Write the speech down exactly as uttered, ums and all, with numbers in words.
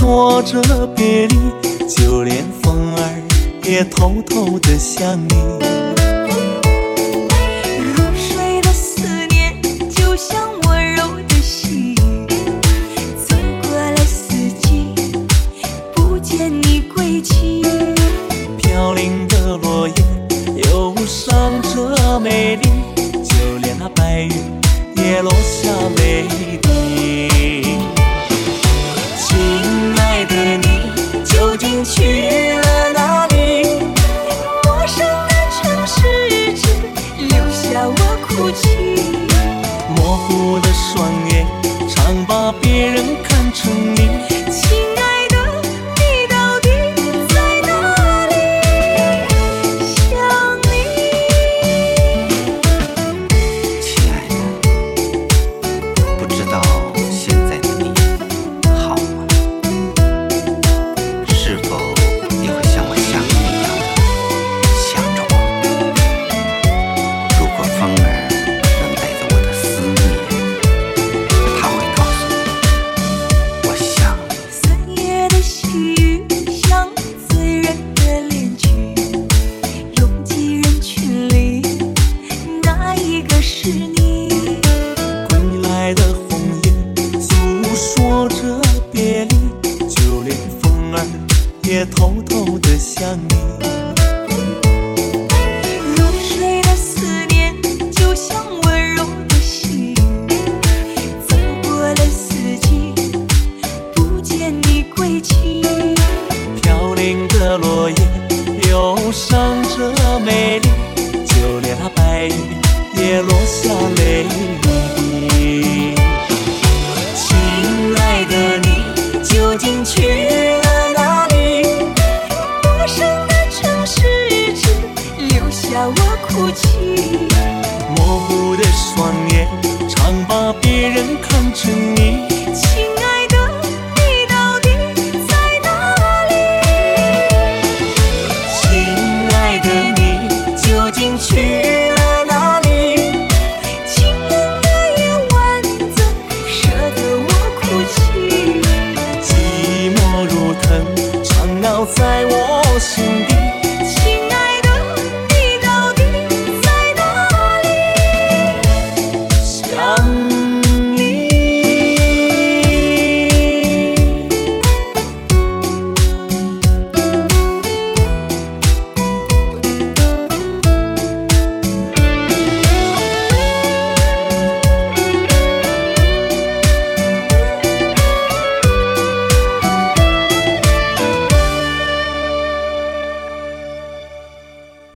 说着别离，就连风儿也偷偷地想你。 入睡的思念就像温柔的细雨，走过了四季，不见你归期。 飘零的落叶忧伤着美丽，就连那白云也落下泪滴。亲爱的你究竟去了哪里？ 陌生的城市只留下我哭泣。 模糊的双眼常把别人看成你。 亲爱的，你到底在哪里？想你。 亲爱的，不知道现在的你好吗？是否也会像我想你一样的想着我？如果风儿能带走我的思念，它会告诉我，我想你。 三月的细雨像醉人的恋曲，拥挤人群里，哪一个是你？ 归来的红叶诉说着别离，就连风儿也偷偷地想你。 入睡的思念就像温柔的细雨，走过了四季，不见你归期。 飘零的落叶忧伤着美丽，就连那白云也落下泪滴。亲爱的你究竟去了哪里？ 陌生的城市只留下我哭泣。 模糊的双眼常把别人看成你。 亲